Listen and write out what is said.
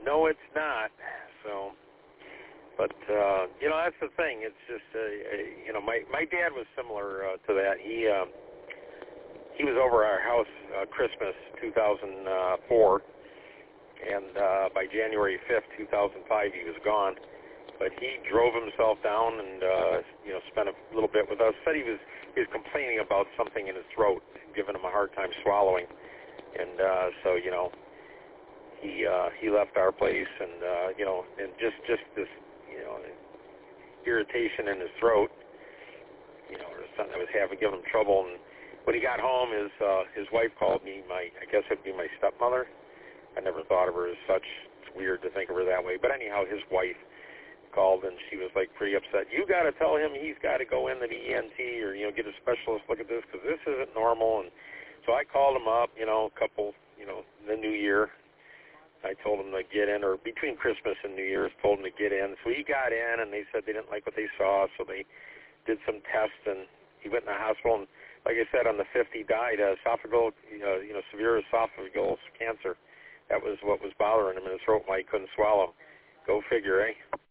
No, it's not. So, but that's the thing. It's just my dad was similar to that. He was over our house Christmas 2004, and by January 5th, 2005, he was gone. But he drove himself down and spent a little bit with us. Said he was complaining about something in his throat, giving him a hard time swallowing, and so he left our place, and and just this irritation in his throat, or something that was giving him trouble. And when he got home, his wife called me. I guess it'd be my stepmother. I never thought of her as such. It's weird to think of her that way. But anyhow, his wife called, and she was like pretty upset. You got to tell him he's got to go in to the ENT or get a specialist look at this, because this isn't normal. And so I called him up, the New Year. I told him to get in, or between Christmas and New Year's, told him to get in. So he got in, and they said they didn't like what they saw, so they did some tests, and he went in the hospital. And like I said, on the 5th, he died. Esophageal, severe esophageal cancer. That was what was bothering him in his throat, why he couldn't swallow. Go figure, eh?